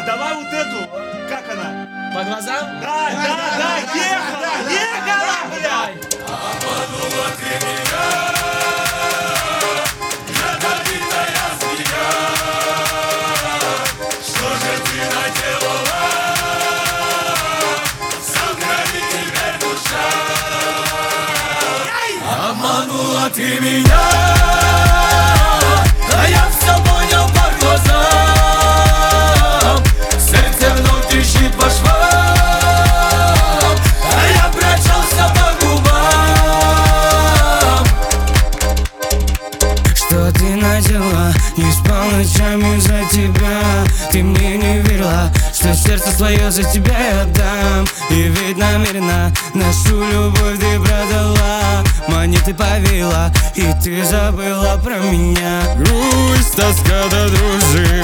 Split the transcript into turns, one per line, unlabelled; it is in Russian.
давай вот эту, как она?
По глазам?
Да, ехала, бля!
Обманула ты меня, ядовитая змея. Что же ты наделала? Сохрани теперь душа. Обманула ты меня, а я все понял по глазам. Сердце вновь трещит по швам, а я прочелся по губам.
Что ты наделала? Не спал ночами за тебя. Ты мне не верила, что сердце свое за тебя я отдам. И ведь намеренно нашу любовь ты продала. Монеты повела, и ты забыла про меня.
Грусть, тоска да дружина.